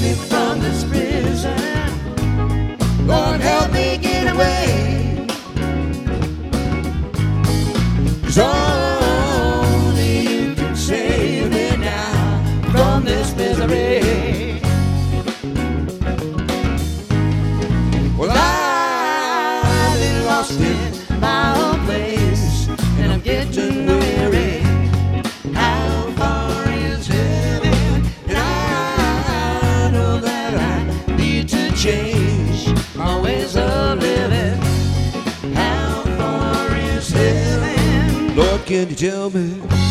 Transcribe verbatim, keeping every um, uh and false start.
me from this prison. Lord, help me get away. 'Cause only you can save me now from this misery. Well, I've been lost in my own place, and I'm getting weary. How far is heaven? And I know that I need to change my ways of living. How far is heaven? Lord, can you tell me?